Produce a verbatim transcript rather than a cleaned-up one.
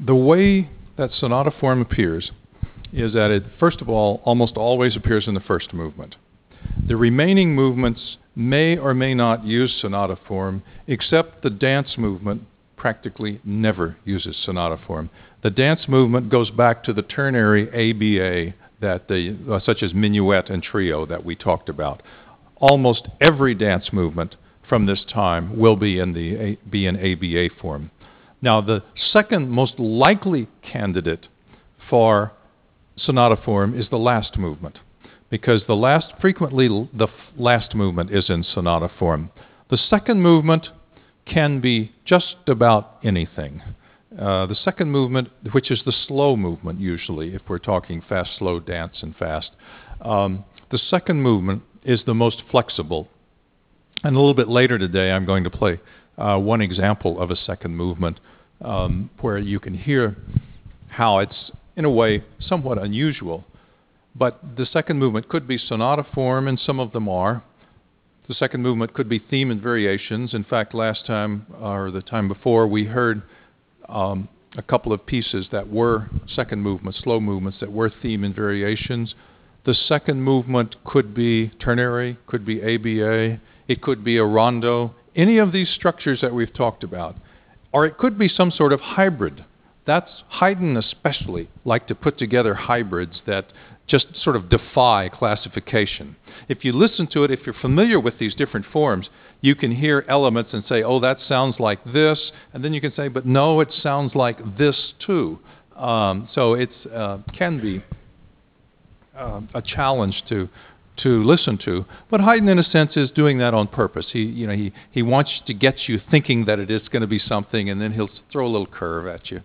the way that sonata form appears is that it, first of all, almost always appears in the first movement. The remaining movements may or may not use sonata form, except the dance movement practically never uses sonata form. The dance movement goes back to the ternary A B A, that the, uh, such as minuet and trio that we talked about. Almost every dance movement from this time will be in the A, be in A B A form. Now, the second most likely candidate for sonata form is the last movement, because the last, frequently the last movement is in sonata form. The second movement can be just about anything. Uh, the second movement, which is the slow movement usually, if we're talking fast, slow, dance, and fast, um, the second movement is the most flexible. And a little bit later today, I'm going to play uh, one example of a second movement um, where you can hear how it's, in a way, somewhat unusual. But the second movement could be sonata form, and some of them are. The second movement could be theme and variations. In fact, last time, or the time before, we heard um, a couple of pieces that were second movements, slow movements, that were theme and variations. The second movement could be ternary, could be A B A, it could be a rondo, any of these structures that we've talked about. Or it could be some sort of hybrid. That's, Haydn especially liked to put together hybrids that just sort of defy classification. If you listen to it, if you're familiar with these different forms, you can hear elements and say, oh, that sounds like this, and then you can say, but no, it sounds like this too. Um, so it uh, can be uh, a challenge to to listen to, but Haydn, in a sense, is doing that on purpose. He, you know, he, he wants to get you thinking that it is going to be something, and then he'll throw a little curve at you.